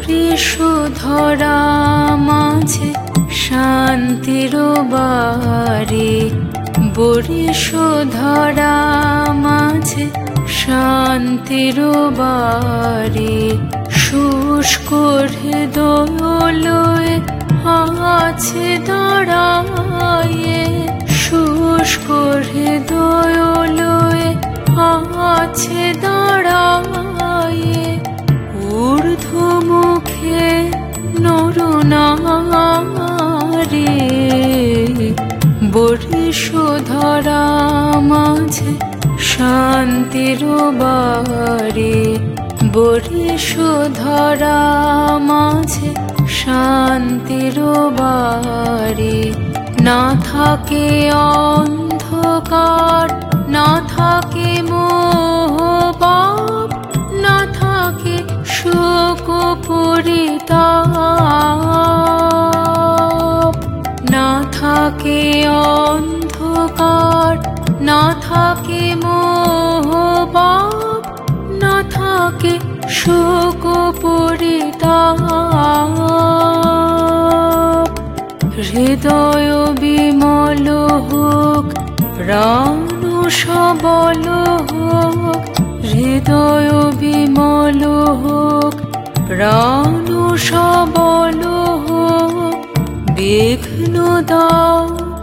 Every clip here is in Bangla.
বরিশধরা মাঝে শান্তির বাড়ি, বরিশধরা মাঝে শান্তির বাড়ি। শুষ্ক হৃদয় আছে দাঁড়ায়ে, শুষ্ক হৃদয় আছে দাঁড়ায়ে। ঊর্ধ্বমুখে নরনারী, বরিশধরা মাঝে শান্তির বাড়ি, বরিশধরা মাঝে শান্তির বাড়ি। না থাকে অন্ধকার, না থাকে মোহপাপ, না থাকে শোক পরিতাপ। না থাকে অন্ধকার, না থাকে মোহপাপ, না থাকে শোক পরিতাপ। হৃদয় বিমল হোক, প্রাণ সবল হোক, হৃদয় বিমল হোক, প্রাণ সবল হোক। বিঘ্ন দাও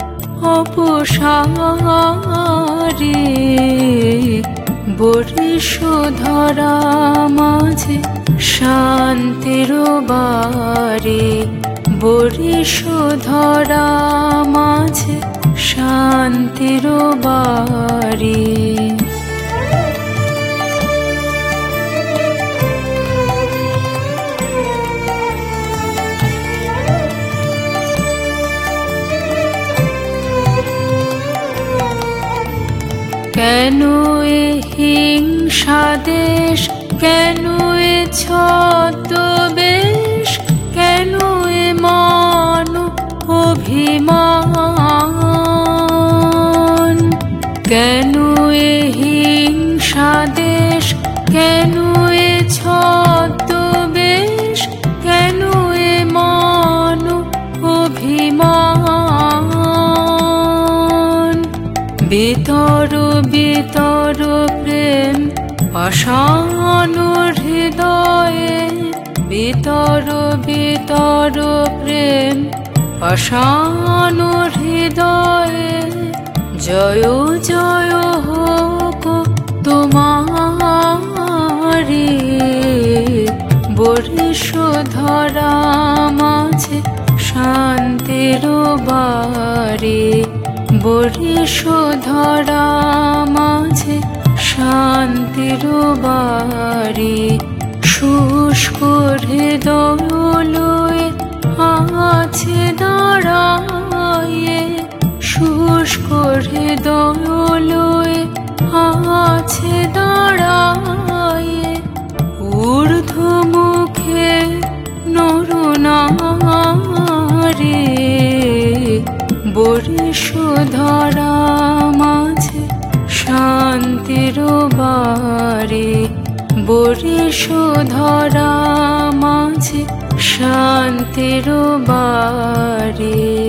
অপসারে, বরিশধরা মাঝে শান্তির বাড়ি, বরিশধরা মাঝে শান্তির বাড়ি। কেন এ হিংসা দেশ, কেন এ ছদ্মবেশ, কেন এ মান অভিমান। কেন এ হিংসা দেশ, কেন এ ছদ্মবেশ, কেন এ মান অভিমান। বিতর বিতর প্রেম পাষাণ হৃদয়ে, বিতর বিতর প্রেম পাষাণ হৃদয়ে। জয় জয় হোক তোমারি, বরিশধরা মাঝে শান্তির বাড়ি, বরিশধরা মাঝে শান্তির বাড়ি। শুষ্ক হৃদয় আছে দাঁড়ায়ে, শুষ্ক হৃদয় আছে দাঁড়ায়ে। ঊর্ধ্বমুখে নরনারী, বরিশধরা মাঝে শান্তির বাড়ি, বরিশধরা মাঝে শান্তির বাড়ি।